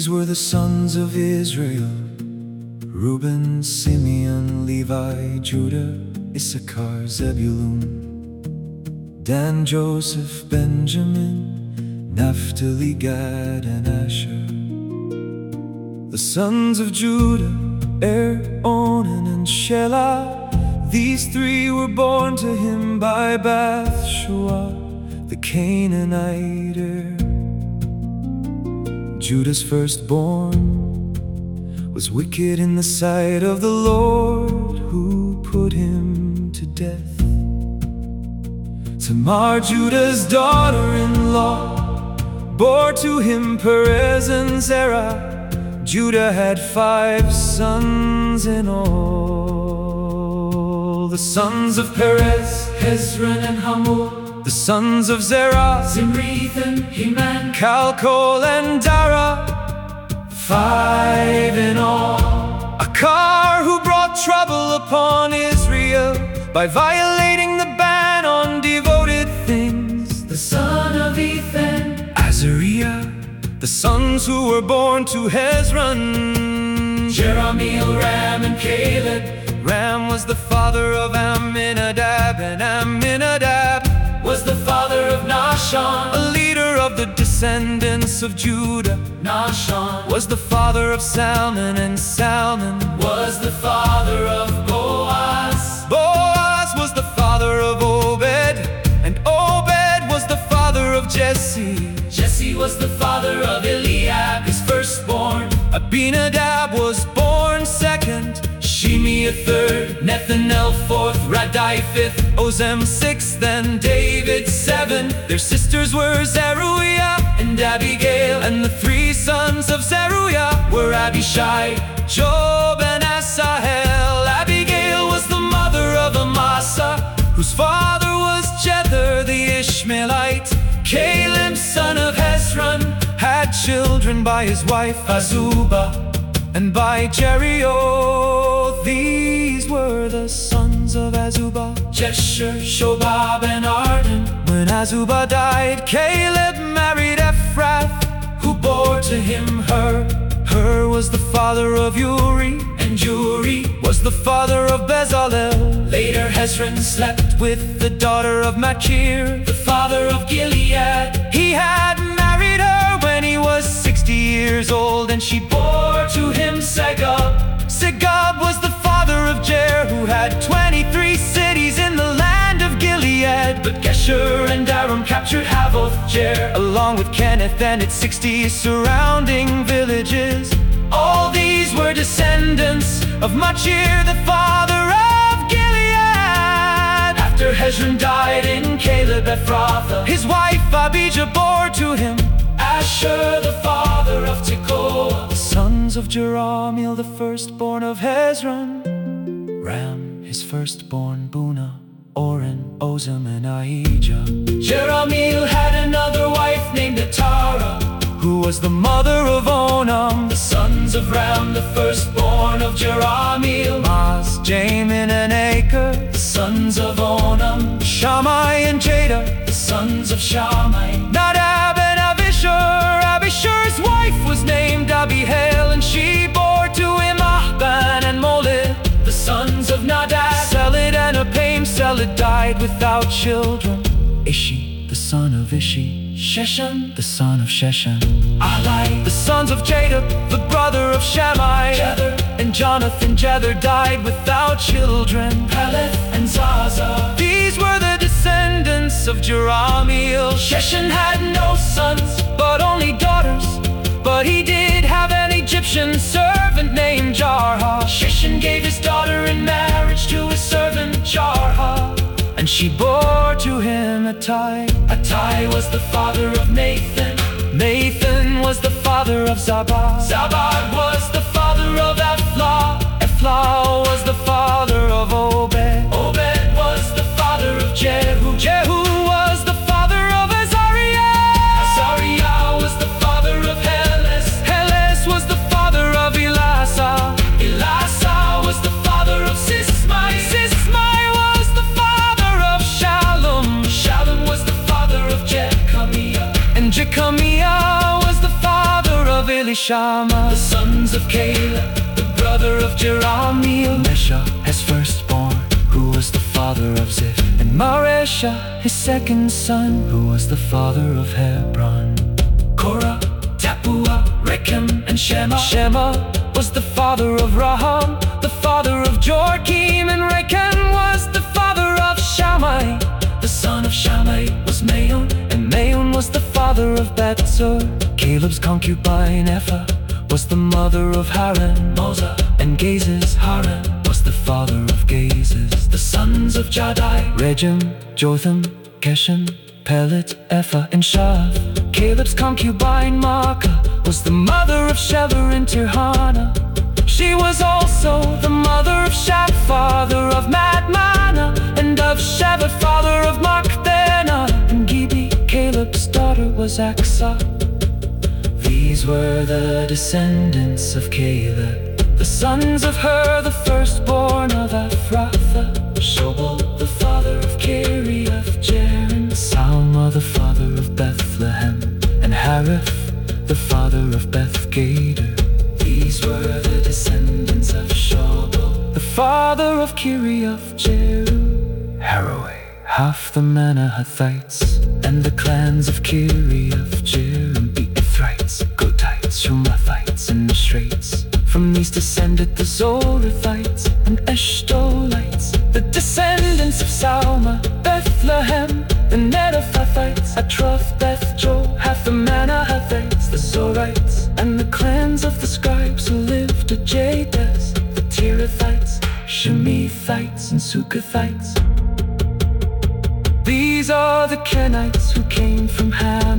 These were the sons of Israel: Reuben, Simeon, Levi, Judah, Issachar, Zebulun, Dan, Joseph, Benjamin, Naphtali, Gad, and Asher. The sons of Judah: Onan, and Shelah. These three were born to him by Bathshua, the Canaanite. Judah's firstborn was wicked in the sight of the Lord, who put him to death. Tamar, Judah's daughter-in-law, bore to him Perez and Zerah. Judah had 5 sons in all. The sons of Perez: Hezron and Hamul. The sons of Zerah: Zimrithan, Heman, Calcol, and Dara. 5 in all. Akar, who brought trouble upon Israel by violating the ban on devoted things. The son of Ethan: Azariah. The sons who were born to Hezron: Jerahmeel, Ram, and Caleb. Ram was the father of Amminadab, and Amminadab was the father of Nahshon, a leader of the descendants of Judah. Nahshon was the father of Salmon, and Salmon was the father of Boaz. Boaz was the father of Obed, and Obed was the father of Jesse. Jesse was the father of Eliab, his firstborn. Abinadab was born second, Shimi a third, Nethanel fourth, Radai fifth, Ozem sixth, and David seventh. Their sisters were Zeruiah and Abigail, and the 3 sons of Zeruiah were Abishai, Job, and Asahel. Abigail was the mother of Amasa, whose father was Jether the Ishmaelite. Caleb, son of Hezron, had children by his wife Azubah and by Jerioth. These were the sons of Azubah: Jesher, Shobab, and Arden. When Azubah died, Caleb married Ephrath, who bore to him Hur. Hur was the father of Uri, and Uri was the father of Bezalel. Later Hezron slept with the daughter of Machir, the father of Gilead. He had married her when he was 60 years old, and she bore to him Segub. Segub was the father of Jair, who had 23 cities in the land of Gilead. But Geshur and Aram captured Havoth-Jair, along with Kenneth and its 60 surrounding villages. All these were descendants of Machir, the father of Gilead. After Hezron died in Caleb Ephrathah, his wife Abijah bore to him Asher, the father of Tekoa. The sons of Jerahmeel, the firstborn of Hezron: Ram, his firstborn, Bunah, Oren, Ozem, and Ahijah. Jerahmeel had another wife named Atara, who was the mother of Onam. The sons of Ram, the firstborn of Jerahmeel: Maz, Jamin, and Acre. The sons of Onam: Shammai and Jada. The sons of Shammai: Nadab and Abishur. Abishur's wife was named Abihail, and she bore to him Ahban and Molid. The sons of Nadab: Seled and Apaim. Seled died without children. Ishi, the son of Ishi. Sheshan, the son of Sheshan. Alai, the sons of Jadab, the brother of Shammai. Jether and Jonathan. Jether died without children. Peleth and Zaza. These were the descendants of Jerahmeel. Sheshan had no sons, but only daughters. But he did have an Egyptian servant named Jarha. Sheshan gave his daughter in marriage to his servant Jarha, and she bore to him Attai. Attai was the father of Nathan. Nathan was the father of Zabad. Zabad was the father of Ephlah. Ephlah was the father of Obed. Obed was the father of Jehu. Jehu was the father of Azariah. Azariah was the father of Heles. Heles was the father of Elasa. Elasa was the father of Sismai. Sismai was the father of Shalom. Shalom was the father of Jechamiah. And Jechamiah was the father of Eli. Elishama. The sons of Caleb, the brother of Jerahmeel. Mesha, his firstborn, who was the father of Ziph. And Maresha, his second son, who was the father of Hebron. Korah, Tapua, Rechem, and Shema. Shema was the father of Raham, the father of Jorkim. And Rechem was the father of Shammai. The son of Shammai was Maon, and Maon was the father of Bethzur. Caleb's concubine Ephah was the mother of Haran. Moza and Gazes. Haran was the father of Gazes. The sons of Jahdai, Regem, Jotham, Geshem, Pelet, Ephah, and Shav. Caleb's concubine Maacah was the mother of Sheber and Tirhana. She was also the mother of Shap, father of Madmana, and of Sheber, father of Machbenah. And Gibi, Caleb's daughter, was Aksa. These were the descendants of Caleb, the sons of Hur, the firstborn of Ephrathah. Shobal, the father of Kiriath-Jearim. Salma, the father of Bethlehem. And Harith, the father of Beth-Gader. These were the descendants of Shobal, the father of Kiriath-Jearim. Haraway, half the Manahathites, and the clans of Kiriath-Jearim, Beethrites, Gotites, Shumathites, and Mishrates. From these descended the Zorathites and Eshtolites, the descendants of Salma, Bethlehem, the Netophathites, Atroth, Beth-Jo, half the Manahathites, the Zorites, and the clans of the scribes who lived at Jades, the Tirathites, Shemethites, and Sukathites. These are the Kenites who came from Ham.